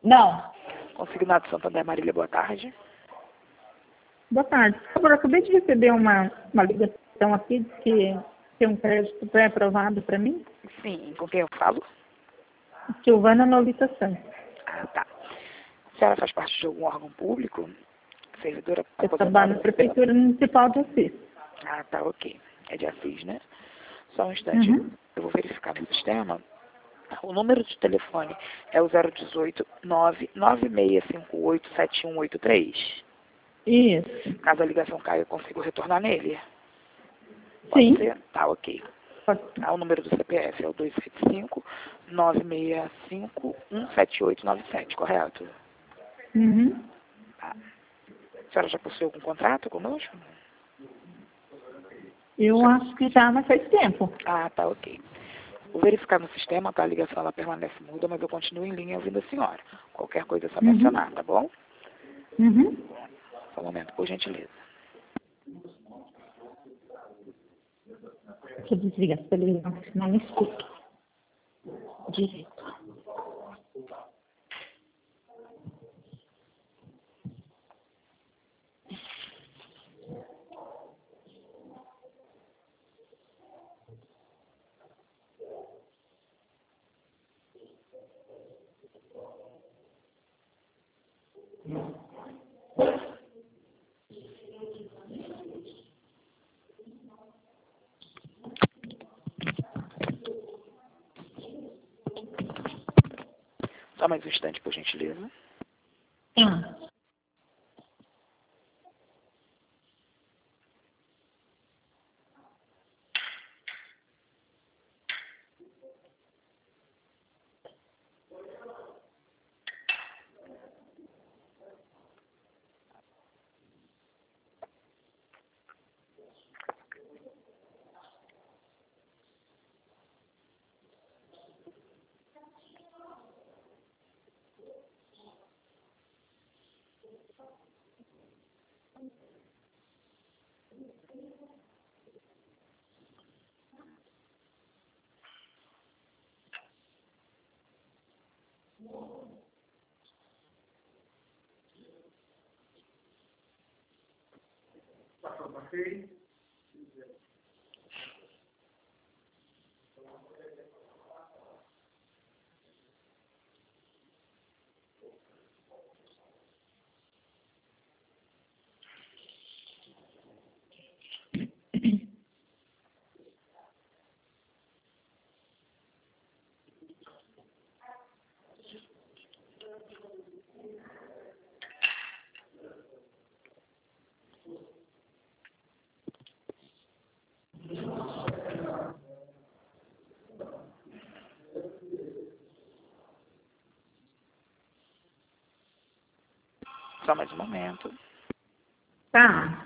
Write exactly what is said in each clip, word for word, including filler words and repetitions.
Não. Consignado Santander Marília, boa tarde. Boa tarde. Por favor, eu acabei de receber uma, uma ligação aqui de que tem um crédito pré-aprovado para mim. Sim, com quem eu falo? Silvana Nolita Santos. Ah, tá. A senhora faz parte de algum órgão público? Servidora Eu aposentada? trabalho na Prefeitura Municipal de Assis. Ah, tá, ok. É de Assis, né? Só um instante, Uhum. eu vou verificar no sistema. O número de telefone é o zero dezoito, nove nove seis cinco oito, sete um oito três. Isso. Caso a ligação caia, eu consigo retornar nele? Pode Sim. ser? Tá, ok. Pode. Ah, o número do C P F é o dois sete cinco, nove seis cinco, um sete oito nove sete, correto? Uhum. Tá. A senhora já possui algum contrato conosco? Eu acho que já, mas faz tempo. Ah, tá, ok. Vou verificar no sistema, tá? A ligação ela permanece muda, mas eu continuo em linha ouvindo a senhora. Qualquer coisa é só Uhum. mencionar, tá bom? Uhum. Só um momento, por gentileza. Deixa eu desligar a televisão, senão não escuto direito. Só mais um instante, por gentileza. Ah. Só mais um momento. Tá.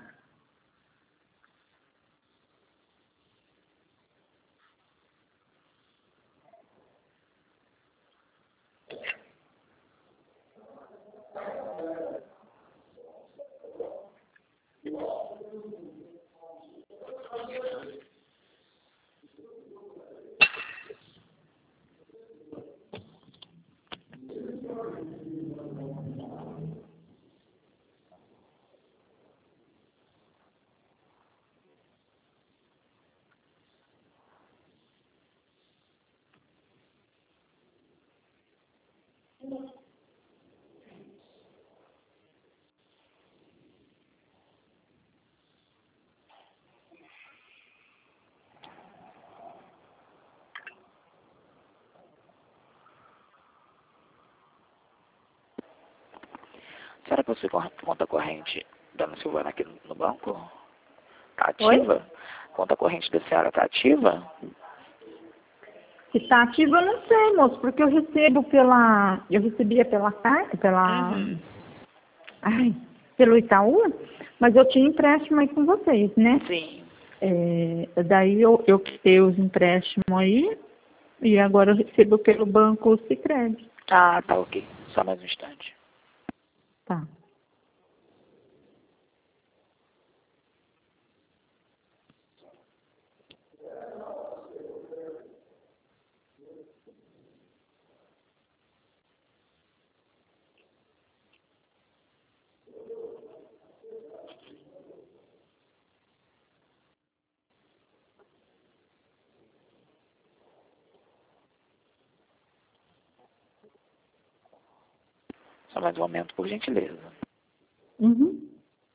A senhora possui cor- conta corrente, dona Silvana, aqui no, no banco? Tá Oi? ativa? Conta corrente da senhora tá ativa? Se está ativo, eu não sei, moço, porque eu recebo pela. Eu recebia pela carta, pela. Uhum. Ai, pelo Itaú, mas eu tinha empréstimo aí com vocês, né? Sim. É, daí eu, eu quitei os empréstimos aí e agora eu recebo pelo banco Sicredi. Ah, tá, ok. Só mais um instante. Tá. Só mais um momento, por gentileza. Uhum.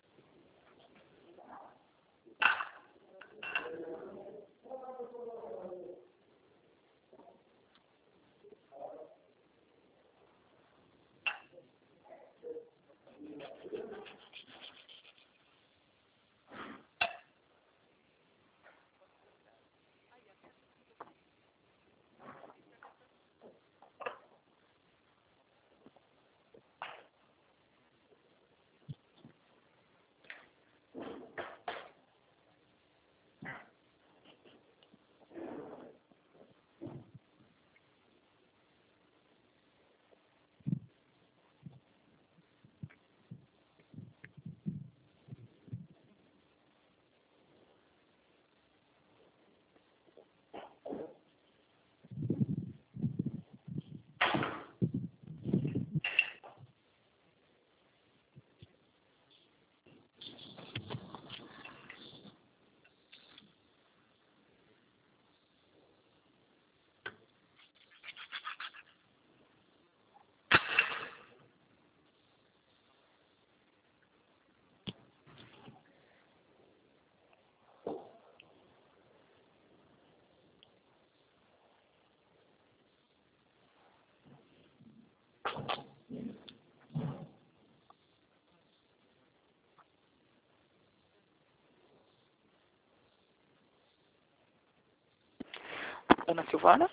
Dona Silvana?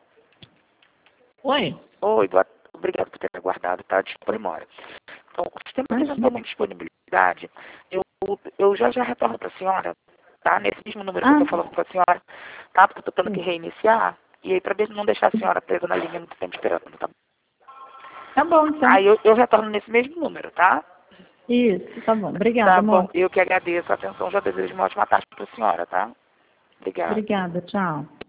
Oi. Oi, boa... obrigado por ter aguardado, tá? Desculpa a demora. Então, o sistema Mas, não tem muita disponibilidade. Eu, eu já já retorno para a senhora, tá? Nesse mesmo número que ah, eu estou falando com a senhora, tá? Porque eu estou tendo que sim. reiniciar. E aí, para não deixar a senhora presa na linha muito tempo esperando, tá? Tá bom, então. Aí eu, eu retorno nesse mesmo número, tá? Isso, tá bom. Obrigada, Tá bom, amor. eu que agradeço a atenção. Já desejo uma ótima tarde para a senhora, tá? Obrigado. Obrigada, tchau.